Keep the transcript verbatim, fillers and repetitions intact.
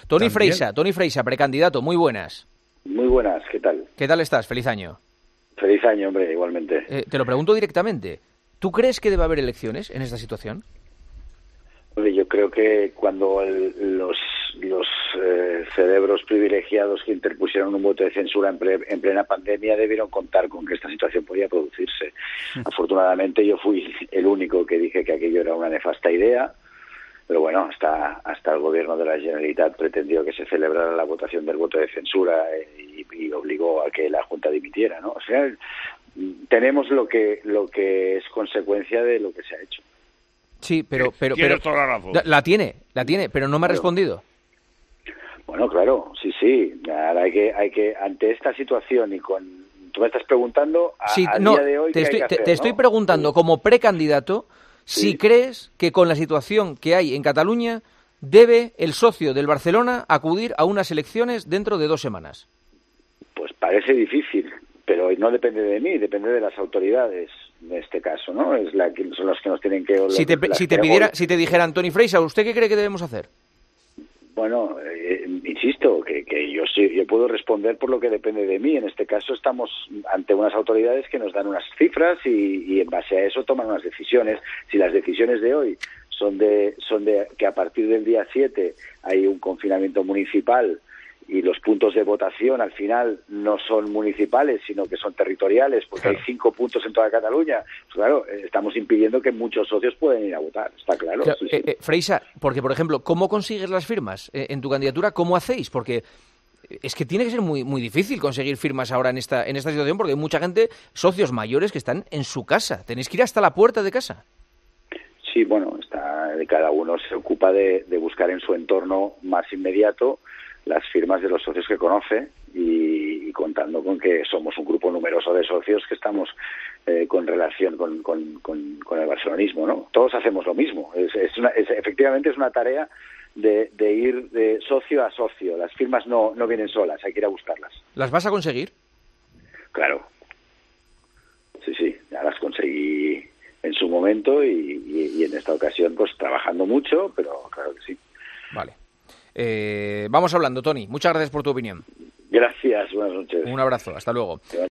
Toni También. Freixa, Toni Freixa, precandidato, muy buenas. Muy buenas, ¿qué tal? ¿Qué tal estás? Feliz año. Feliz año, hombre, igualmente. Eh, te lo pregunto directamente. ¿Tú crees que debe haber elecciones en esta situación? Hombre, yo creo que cuando el, los, los eh, cerebros privilegiados que interpusieron un voto de censura en, pre, en plena pandemia debieron contar con que esta situación podía producirse. Sí. Afortunadamente yo fui el único que dije que aquello era una nefasta idea, pero bueno, hasta hasta el gobierno de la Generalitat pretendió que se celebrara la votación del voto de censura y, y obligó a que la Junta dimitiera, ¿no? O sea, tenemos lo que lo que es consecuencia de lo que se ha hecho. Sí, pero... pero, Tienes pero toda la razón. La, la tiene, la tiene, pero no me ha Claro. respondido. Bueno, claro, sí, sí. Ahora hay que, hay que, ante esta situación y con... Tú me estás preguntando a, Sí, a no, día de hoy te qué estoy, hay que te, hacer, te estoy ¿no? preguntando, Sí. como precandidato, Sí. si crees que con la situación que hay en Cataluña debe el socio del Barcelona acudir a unas elecciones dentro de dos semanas. Pues parece difícil, pero no depende de mí, depende de las autoridades en este caso, ¿no? Es la que son los que nos tienen que... Si te, las si que te pidiera, hoy- si te dijeran, Toni Freixa, ¿usted qué cree que debemos hacer? Bueno, eh, insisto, que, que yo sí, yo puedo responder por lo que depende de mí. En este caso estamos ante unas autoridades que nos dan unas cifras y, y en base a eso toman unas decisiones. Si las decisiones de hoy son de, son de que a partir del día siete hay un confinamiento municipal y los puntos de votación al final no son municipales, sino que son territoriales, porque Claro. hay cinco puntos en toda Cataluña. Pues claro, eh, estamos impidiendo que muchos socios puedan ir a votar, está claro. Claro, sí, sí. eh, eh, Freixa, porque, por ejemplo, ¿cómo consigues las firmas eh, en tu candidatura? ¿Cómo hacéis? Porque es que tiene que ser muy muy difícil conseguir firmas ahora en esta en esta situación, porque hay mucha gente, socios mayores, que están en su casa. Tenéis que ir hasta la puerta de casa. Sí, bueno, está, cada uno se ocupa de, de buscar en su entorno más inmediato las firmas de los socios que conoce y, y contando con que somos un grupo numeroso de socios que estamos eh, con relación con, con, con, con el barcelonismo, ¿no? Todos hacemos lo mismo. Es, es una, es, efectivamente es una tarea de, de ir de socio a socio. Las firmas no, no vienen solas, hay que ir a buscarlas. ¿Las vas a conseguir? Claro. Sí, sí, ya las conseguí en su momento y, y, y en esta ocasión pues trabajando mucho, pero claro que sí. Vale. Eh, vamos hablando, Toni. Muchas gracias por tu opinión. Gracias, buenas noches. Un abrazo. Hasta luego.